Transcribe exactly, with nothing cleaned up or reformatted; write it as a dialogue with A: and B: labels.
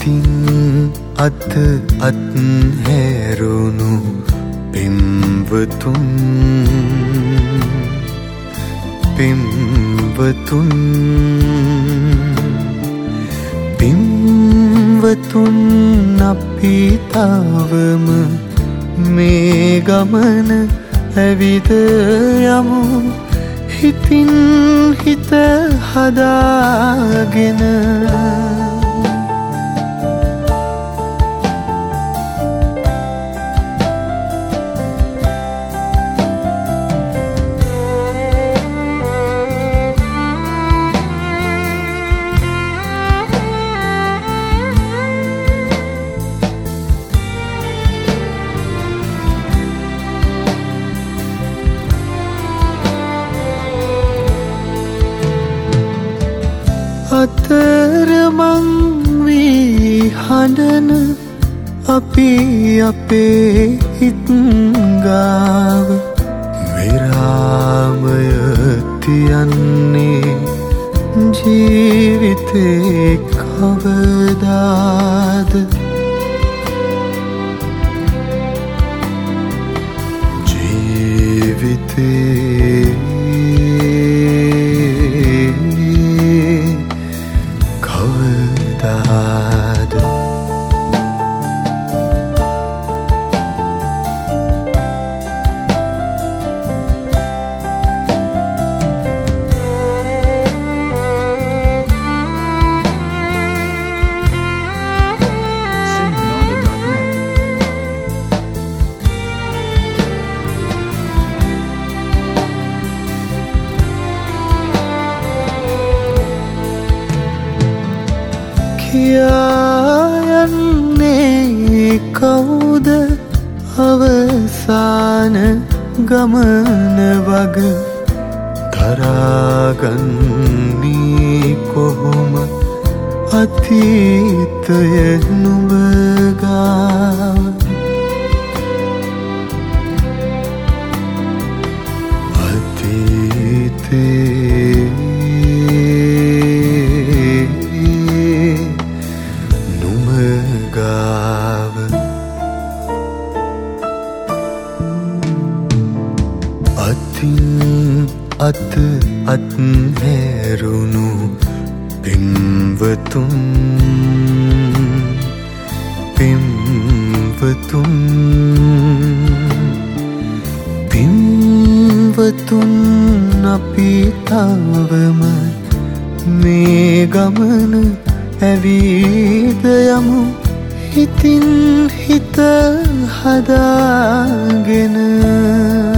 A: අතින් අත අත් හැරුණු පින්වතුන් පින්වතුන් පින්වතුන් අපි තවම මේ ගමන ඇවිද යමු හිතින් හිත හදාගෙන අතරමං වී හඬන අපි අපේ හිත් ගාව විරාමය තියන්නේ ජීවිතේ කවදාද ජීවිතේ යන්නේ කවුද අවසාන ගමන වග දරාගන්නේ කොහොම අතීතය නුඹ ගාව අතීතේ අත අත් හැරුණු පින්වතුන් පින්වතුන් පින්වතුන් අපි තවම මේ ගමන ඇවිද යමු හිතින් හිත හදාගෙන